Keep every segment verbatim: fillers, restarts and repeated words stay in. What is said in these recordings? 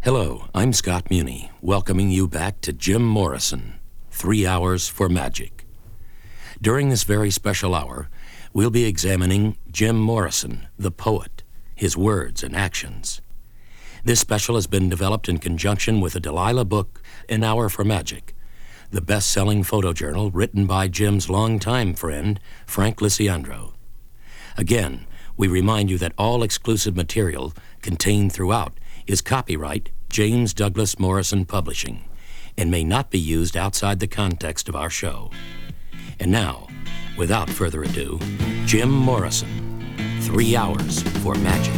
Hello, I'm Scott Muni, welcoming you back to Jim Morrison, Three Hours for Magic. During this very special hour, we'll be examining Jim Morrison, the poet, his words and actions. This special has been developed in conjunction with the Delilah book, An Hour for Magic, the best-selling photojournal written by Jim's longtime friend, Frank Lisiandro. Again, we remind you that all exclusive material contained throughout is copyright James Douglas Morrison Publishing and may not be used outside the context of our show. And now, without further ado, Jim Morrison, Three Hours for Magic.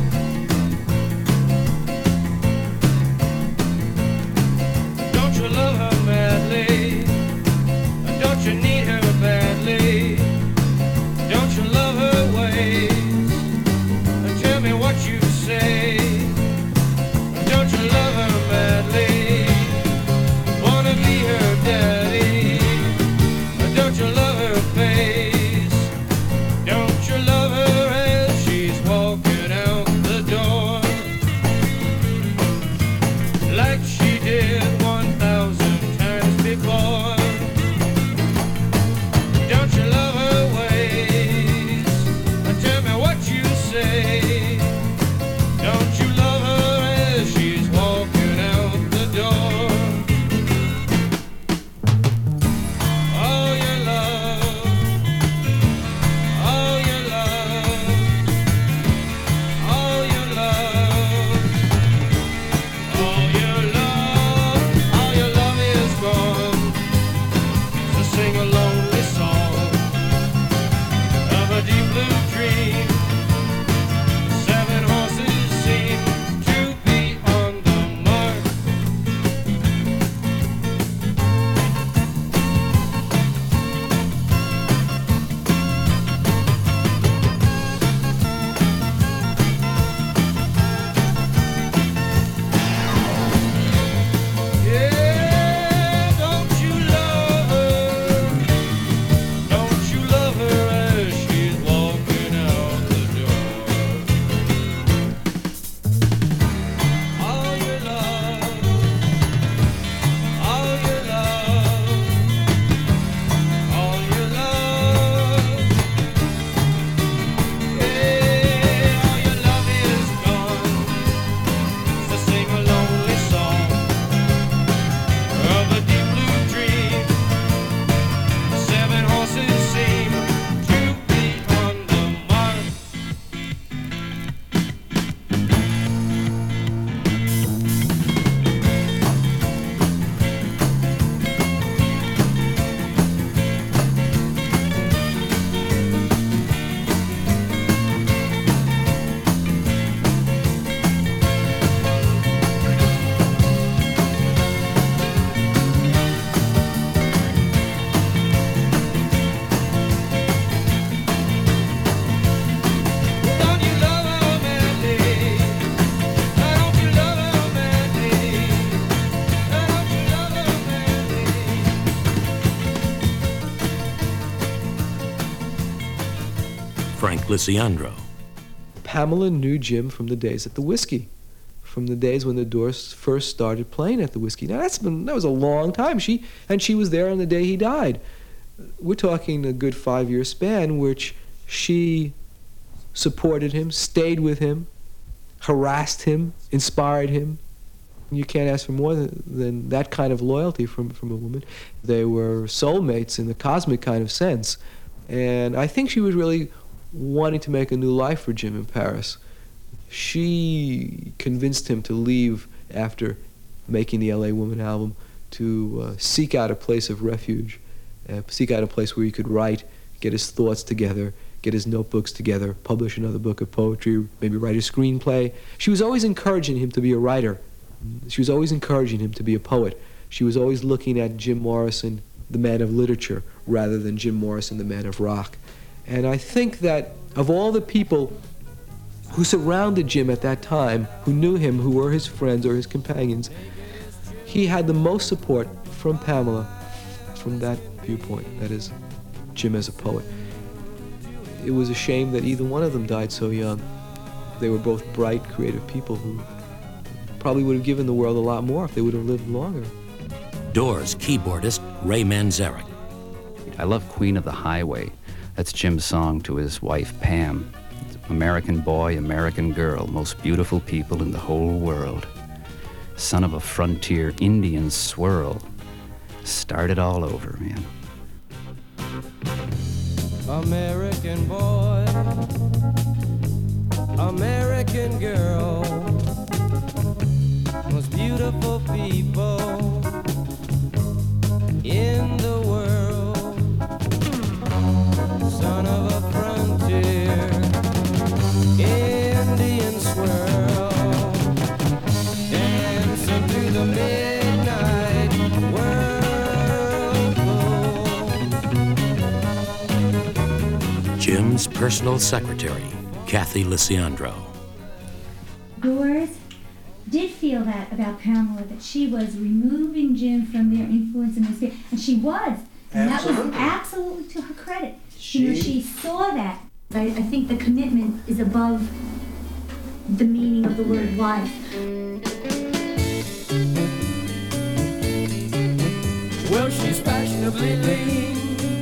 Don't you love her madly? Don't you need her badly? Don't you love her ways? Tell me what you say. Don't you love her madly? Wanna be her daddy? Don't you love her face? Don't you love her as she's walking out the door? Like she did one thousand times before. Don't you love her ways? Tell me what you say. Don't you love her as she's walking out the door? All your love, all your love, all your love, all your love, all your love is gone. To sing a lonely song of a deep blue dream. Seven horses seem to be on the mark. Yeah, don't you love her? Don't you love her as she's walking out the door? All your love, all your love, all your love. Yeah, all your love is gone. To sing a lonely song of a deep blue dream. Seven horses seem to be on the mark. Don't you love her madly? Don't you love her madly? Don't you love her madly? Frank Lisiandro. Pamela knew Jim from the days at the Whiskey, from the days when the Doors first started playing at the Whiskey. Now that's been that was a long time. She and she was there on the day he died. We're talking a good five-year span, which she supported him, stayed with him, harassed him, inspired him. You can't ask for more than, than that kind of loyalty from from a woman. They were soulmates in the cosmic kind of sense, and I think she was really wanting to make a new life for Jim in Paris. She convinced him to leave after making the L A Woman album, to uh, seek out a place of refuge, uh, seek out a place where he could write, get his thoughts together, get his notebooks together, publish another book of poetry, maybe write a screenplay. She was always encouraging him to be a writer. She was always encouraging him to be a poet. She was always looking at Jim Morrison, the man of literature, rather than Jim Morrison, the man of rock. And I think that of all the people who surrounded Jim at that time, who knew him, who were his friends or his companions, he had the most support from Pamela from that viewpoint, that is, Jim as a poet. It was a shame that either one of them died so young. They were both bright, creative people who probably would have given the world a lot more if they would have lived longer. Doors keyboardist Ray Manzarek. I love Queen of the Highway. That's Jim's song to his wife, Pam. American boy, American girl, most beautiful people in the whole world. Son of a frontier Indian swirl. Start it all over, man. American boy, American girl, most beautiful people in the world. Son of a frontier Indian swirl, dancing through the midnight whirlpool. Jim's personal secretary, Kathy Lisiandro. Doors did feel that about Pamela, that she was removing Jim from their influence in the sphere, and she was. And Absolutely. that was absolutely to her credit. She- You know, she saw that. I, I think the commitment is above the meaning of the word wife. Well, she's fashionably lean,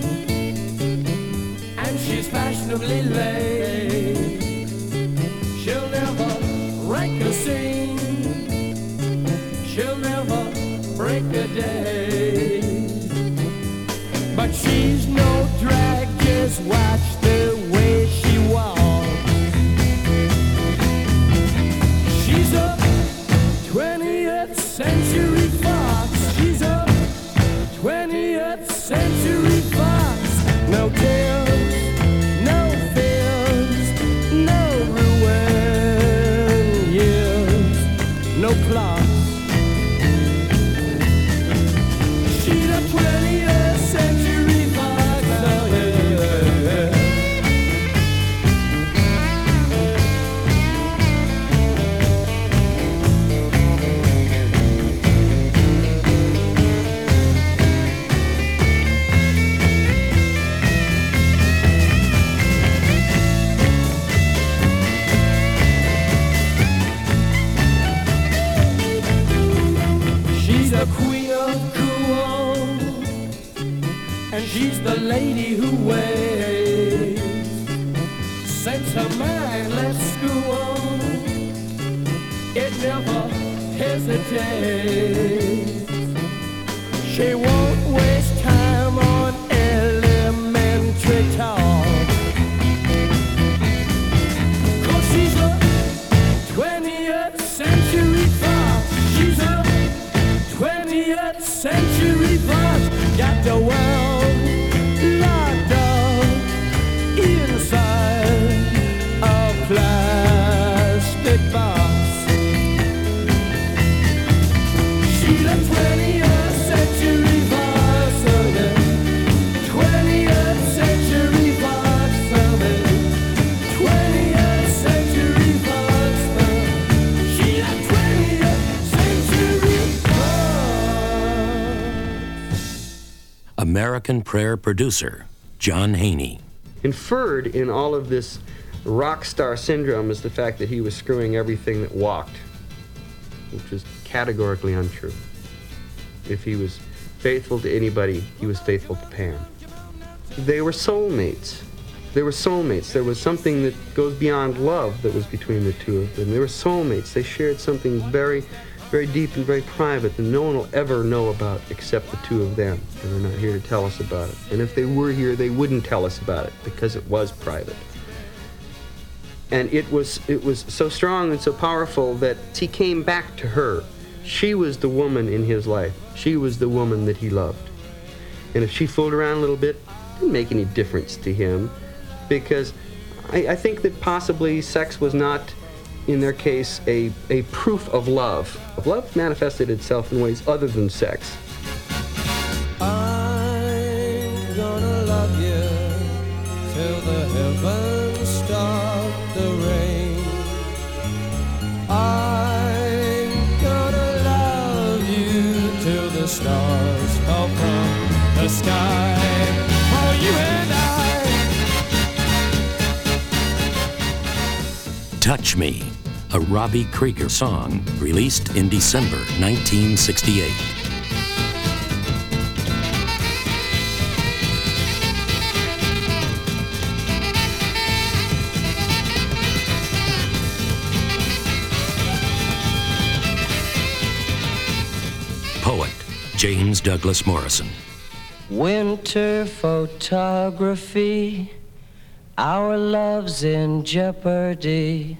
and she's fashionably late. She'll never rank a scene, she'll never break a day. But she's no drag, just watch the way she walks. She's a twentieth century fox. She's a twentieth century fox. No tears, no fears, no ruin years, no clocks. She's a twentieth century fox. Oh, yeah, yeah. She's a queen of cool, and she's the lady who waits. Sets her mind, let's school. It never hesitates. She won't waste time on elementary talk. 'Cause she's a twentieth century fox. She's a twentieth century fox. Got the world locked up inside a plastic box. She's a twentieth century fox. Oh, yeah. twentieth century fox. Oh, yeah. twentieth century fox. Oh. She's a twentieth century fox. American Prayer producer, John Haney. Inferred in all of this rock star syndrome is the fact that he was screwing everything that walked, which is categorically untrue. If he was faithful to anybody, he was faithful to Pam. They were soulmates. They were soulmates. There was something that goes beyond love that was between the two of them. They were soulmates. They shared something very, very deep and very private that no one will ever know about except the two of them. And they're not here to tell us about it. And if they were here, they wouldn't tell us about it because it was private. And it was it was so strong and so powerful that he came back to her. She was the woman in his life. She was the woman that he loved. And if she fooled around a little bit, it didn't make any difference to him, because I, I think that possibly sex was not, in their case, a, a proof of love. Love manifested itself in ways other than sex. I'm gonna love you till the heavens stop the rain. I'm gonna love you till the stars fall from the sky. For you and I. Touch Me, a Robbie Krieger song released in December nineteen sixty-eight. Poet James Douglas Morrison. Winter photography, our love's in jeopardy.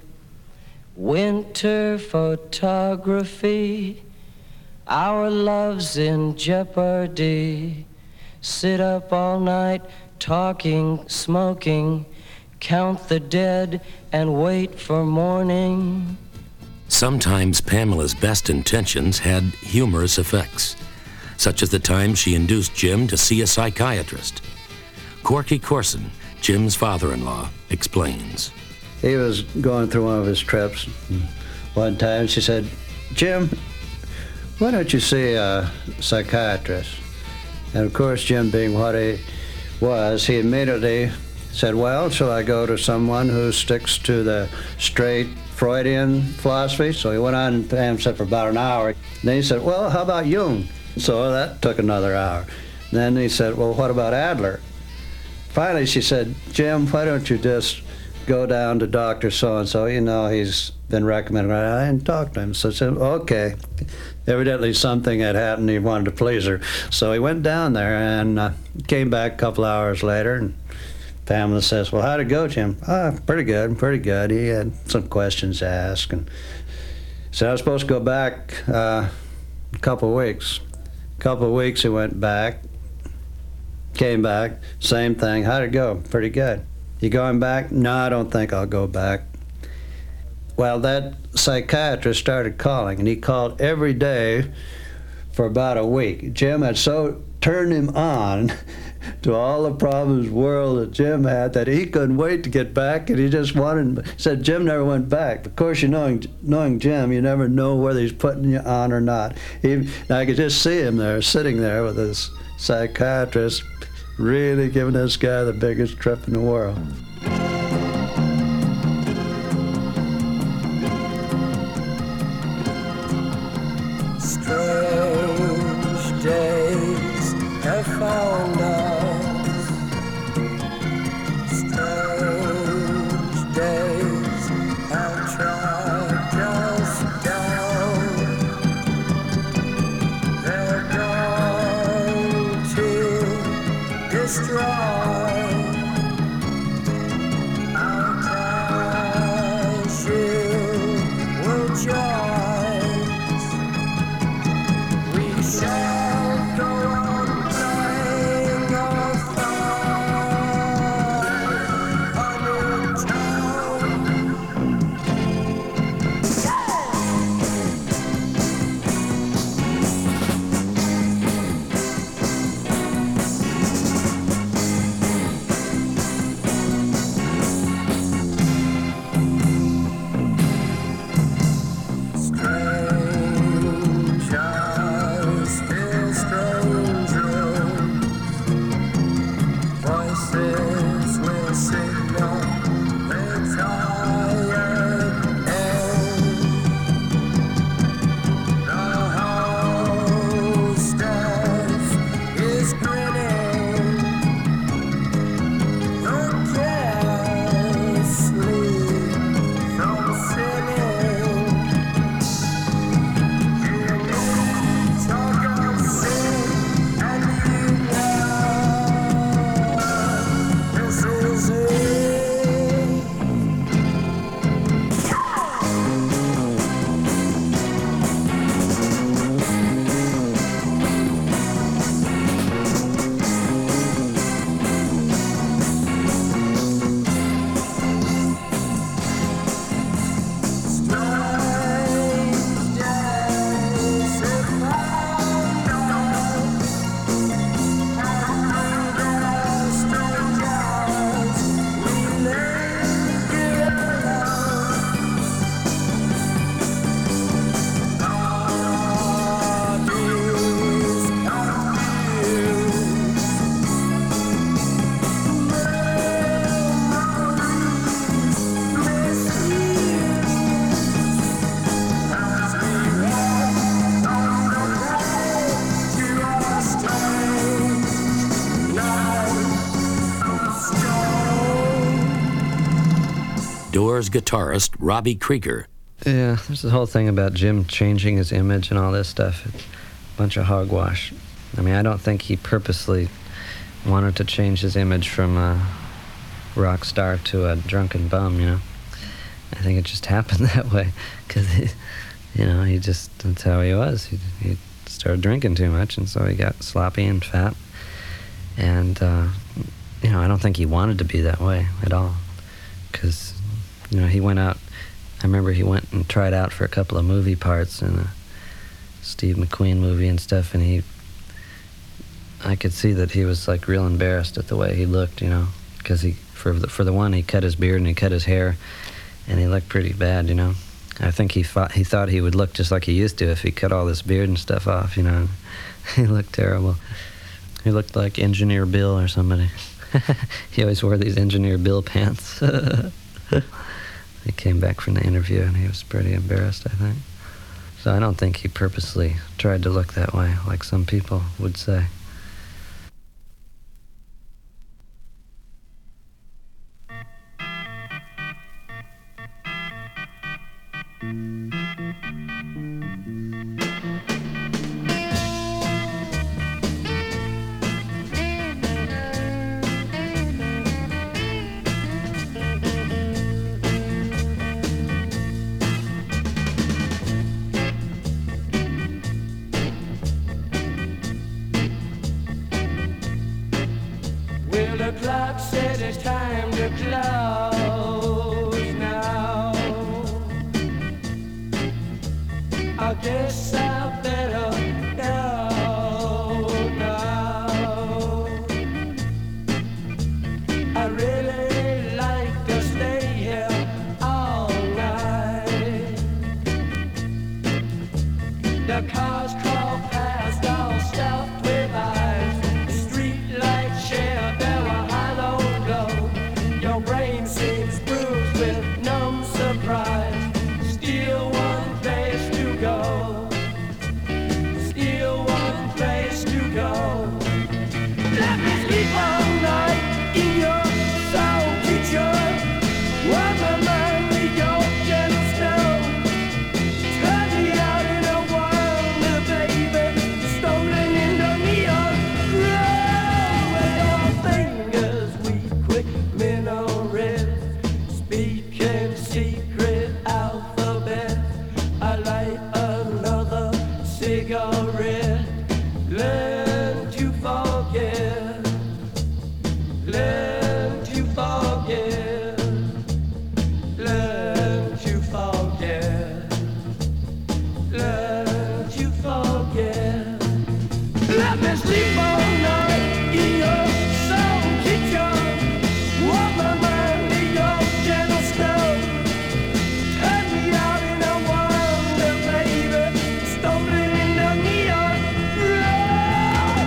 Winter photography, our love's in jeopardy. Sit up all night, talking, smoking, count the dead and wait for morning. Sometimes Pamela's best intentions had humorous effects, such as the time she induced Jim to see a psychiatrist. Corky Corson, Jim's father-in-law, explains. He was going through one of his trips. One time she said, "Jim, why don't you see a psychiatrist?" And of course, Jim being what he was, he immediately said, "Well, shall I go to someone who sticks to the straight Freudian philosophy?" So he went on and Pam said for about an hour. And then he said, "Well, how about Jung?" So that took another hour. Then he said, "Well, what about Adler?" Finally, she said, "Jim, why don't you just go down to Doctor So-and-so, you know, he's been recommended." I didn't talk to him. So I said, "Okay." Evidently something had happened. He wanted to please her. So he went down there and uh, came back a couple hours later. And Pamela says, "Well, how'd it go, Jim?" "Ah, pretty good, pretty good." He had some questions to ask. And so I was supposed to go back uh, a couple of weeks. A couple of weeks he went back, came back, same thing. "How'd it go?" "Pretty good." "You going back?" "No, I don't think I'll go back." Well, that psychiatrist started calling, and he called every day for about a week. Jim had so turned him on to all the problems world that Jim had that he couldn't wait to get back, and he just wanted, he said Jim never went back. Of course, you knowing, knowing Jim, you never know whether he's putting you on or not. He, and I could just see him there, sitting there with his psychiatrist, really giving this guy the biggest trip in the world. Strange days have found us. Strange days have tracked us down. They're going to destroy our casual joys. We shall go on playing Doors guitarist Robbie Krieger. Yeah, there's the whole thing about Jim changing his image and all this stuff. It's a bunch of hogwash. I mean, I don't think he purposely wanted to change his image from a rock star to a drunken bum, you know. I think it just happened that way, because, you know, he just, that's how he was. He, he started drinking too much, and so he got sloppy and fat. And, uh, you know, I don't think he wanted to be that way at all, because, you know, he went out, I remember he went and tried out for a couple of movie parts in a Steve McQueen movie and stuff, and he, I could see that he was, like, real embarrassed at the way he looked, you know, because he, for the, for the one, he cut his beard and he cut his hair, and he looked pretty bad, you know. I think he thought he thought he would look just like he used to if he cut all this beard and stuff off, you know. He looked terrible. He looked like Engineer Bill or somebody. He always wore these Engineer Bill pants. He came back from the interview and he was pretty embarrassed, I think. So I don't think he purposely tried to look that way, like some people would say. Well, the clock says it's time to close now. I guess I better go now. I really like to stay here all night. The cars crawl past, all stuffed with eyes. The street lights share their hollow glow. Your brain seems bruised with numb surprise. Still one place to go. Still one place to go. Let me sleep all night in your soul teacher. Warm my mind with your gentle snow. Turn me out in a world, baby, stolen in the neon glow. With your fingers, we quick minarets, speaking secret alphabet. I light another cigarette. Learn to forget. Learn to forget. Learn to forget. Learn to forget. Let me sleep all night in your soul kitchen. Warm my mind with your gentle snow. Turn me out in a wonder, baby, stolen in the neon glow.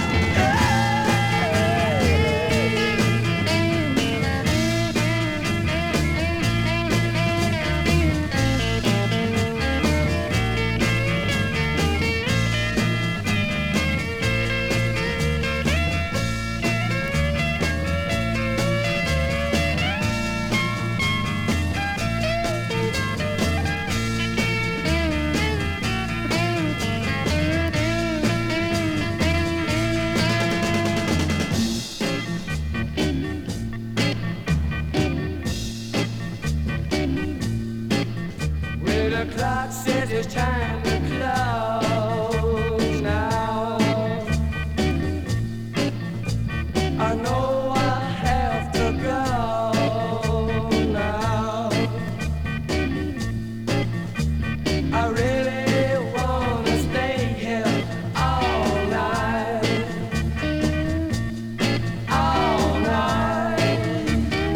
Well, the clock says it's time to close now. I know I have to go now. I really wanna stay here all night. All night.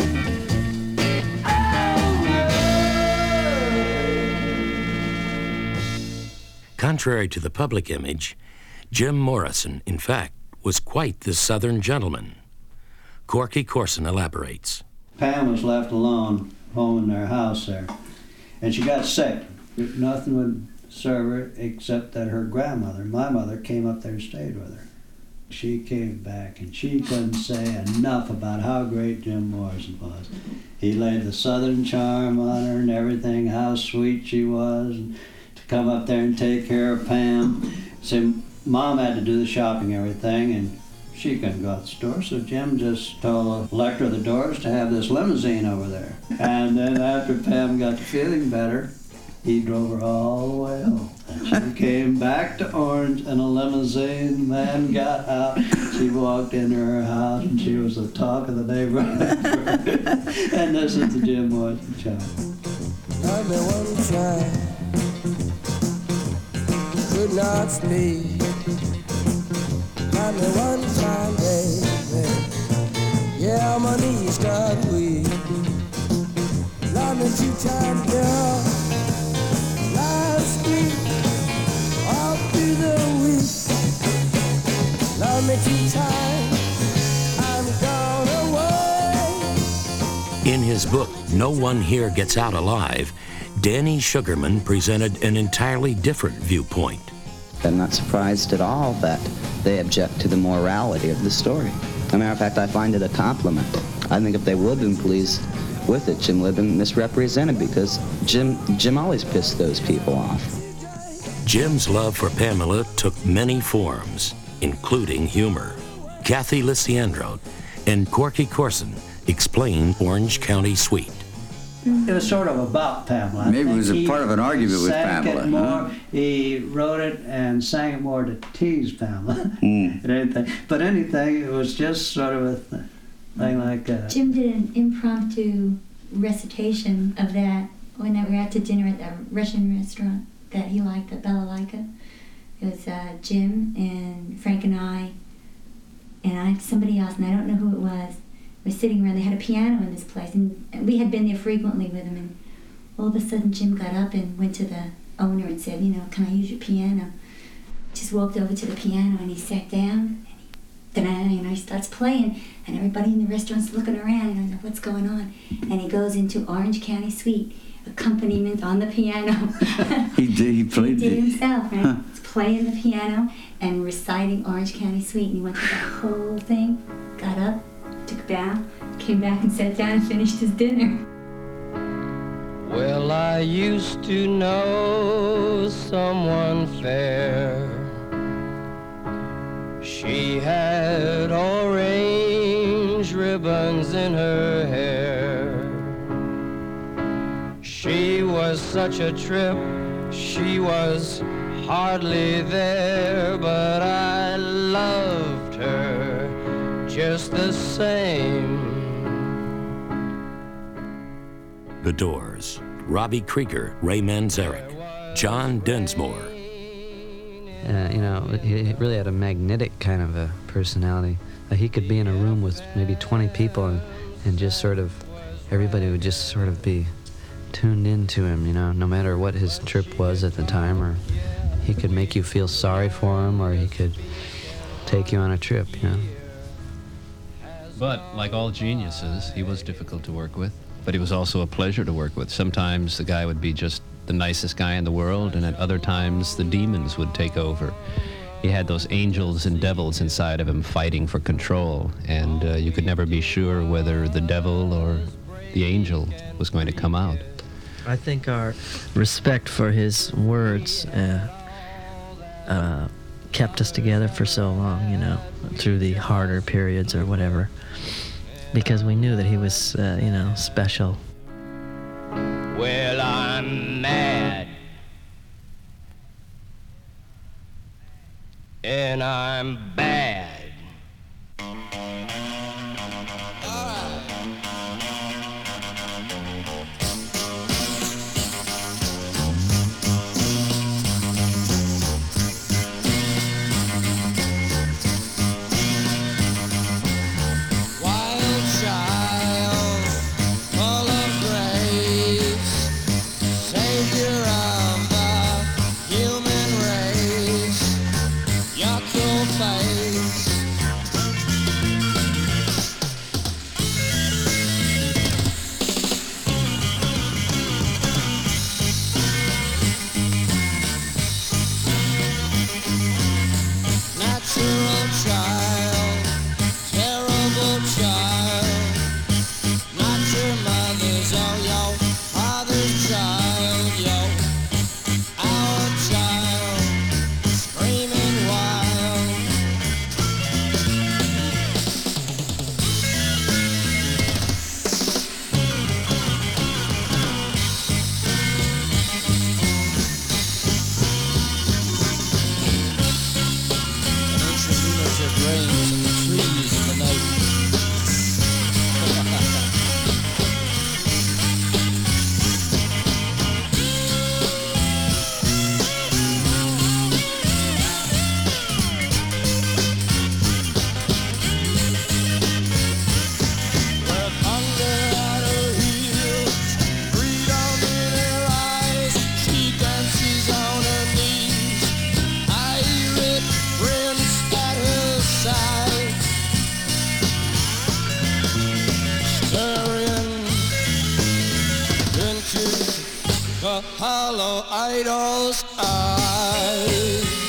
All night. Contrary to the public image, Jim Morrison, in fact, was quite the Southern gentleman. Corky Corson elaborates. Pam was left alone home in their house there, and she got sick. Nothing would serve her except that her grandmother, my mother, came up there and stayed with her. She came back and she couldn't say enough about how great Jim Morrison was. He laid the Southern charm on her and everything, how sweet she was, and to come up there and take care of Pam. So Mom had to do the shopping and everything, and she couldn't go out the store, so Jim just told Electra the Doors to have this limousine over there. And then after Pam got to feeling better, he drove her all the way home. And she came back to Orange in a limousine. Man got out. She walked into her house and she was the talk of the neighborhood. And this is the Jim Morrison Show. Love me one time, could not sleep. Love me one time, baby. Yeah, my knees got weak. Love me two times, girl. Last week, all through the week. Love me two times, I'm gone away. In his book, No One Here Gets Out Alive, Danny Sugarman presented an entirely different viewpoint. I'm not surprised at all that they object to the morality of the story. As a matter of fact, I find it a compliment. I think if they would have been pleased with it, Jim would have been misrepresented, because Jim, Jim always pissed those people off. Jim's love for Pamela took many forms, including humor. Kathy Lisiandro and Corky Corson explain Orange County Suite. It was sort of about Pamela. I Maybe it was a think part of an argument he with sang Pamela, It more, huh? He wrote it and sang it more to tease Pamela. Mm. than anything. But anything, it was just sort of a th- thing like that. Jim did an impromptu recitation of that when we were out to dinner at the Russian restaurant that he liked, the Balalaika. It was uh, Jim and Frank and I, and I somebody else, and I don't know who it was. We were sitting around. They had a piano in this place, and we had been there frequently with him. And all of a sudden, Jim got up and went to the owner and said, "You know, can I use your piano?" Just walked over to the piano and he sat down. And he, you know, he starts playing, and everybody in the restaurant's looking around. And I know what's going on. And he goes into Orange County Suite, accompaniment on the piano. He did. He played He did it. himself, right? Huh. He's playing the piano and reciting Orange County Suite. And he went through that whole thing, got up, took a bow, came back and sat down and finished his dinner. Well, I used to know someone fair. She had orange ribbons in her hair. She was such a trip, she was hardly there, but I loved her just the same. The Doors, Robbie Krieger, Ray Manzarek, John Densmore. Uh, you know, he really had a magnetic kind of a personality. Uh, he could be in a room with maybe twenty people and, and just sort of, everybody would just sort of be tuned into him, you know, no matter what his trip was at the time, or he could make you feel sorry for him, or he could take you on a trip, you know. But like all geniuses, he was difficult to work with, but he was also a pleasure to work with. Sometimes the guy would be just the nicest guy in the world, and at other times the demons would take over. He had those angels and devils inside of him fighting for control, and uh, you could never be sure whether the devil or the angel was going to come out. I think our respect for his words uh, uh, kept us together for so long, you know, through the harder periods or whatever, because we knew that he was, uh, you know, special. Well, I'm mad, and I'm bad. Wild child, full of grace, savior of the human race. Your cool face hollow idol's eyes.